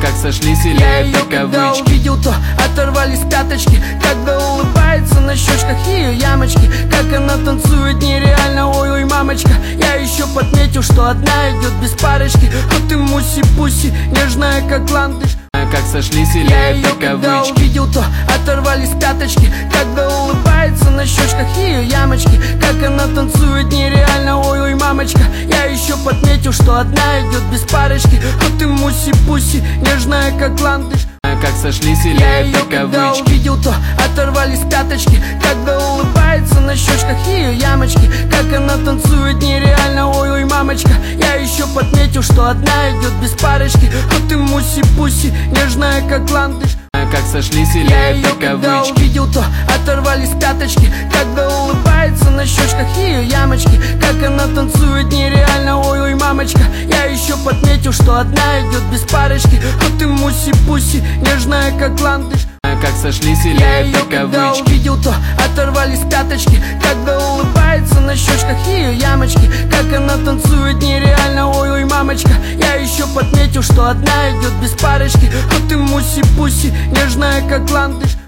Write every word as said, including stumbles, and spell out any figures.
как сошлись или Я это ее когда кавычки? увидел, то оторвались пяточки. Когда улыбается на щечках ее ямочки, как она танцует нереально, ой-ой, мамочка. Я еще подметил, что одна идет без парочки. Вот ты муси-пуси, нежная как ландыш. Как сошлись или Я это ее когда кавычки? увидел, то оторвались пяточки. Когда улыбается на щечках ее ямочки, как она танцует нереально, ой-ой, мамочка. Я еще подметил, что одна идет без парочки. Вот ты муси-пуси, нежная как ландыш. Как сошлись или Я это ее когда кавычки? увидел, то оторвались пяточки. Когда улыбается на щечках ее ямочки, как она танцует нереально, ой-ой, мамочка. Я еще подметил, что одна идет без парочки. Вот ты муси-пуси, нежная как ландыш. Как сошлись или Я это ее когда кавычки? увидел, то оторвались пяточки. Когда улыбается на щечках ее ямочки, как она танцует нереально, ой-ой, мамочка. Я еще подметил, что одна идет без парочки. Вот ты муси-пуси, нежная как ландыш. Как сошлись или Я это ее когда кавычки? увидел, то оторвались пяточки. Когда улыбается на щечках ее ямочки, как она танцует нереально, ой-ой, мамочка. Я еще подметил, что одна идет без парочки. Вот ты муси-пуси, нежная как ландыш.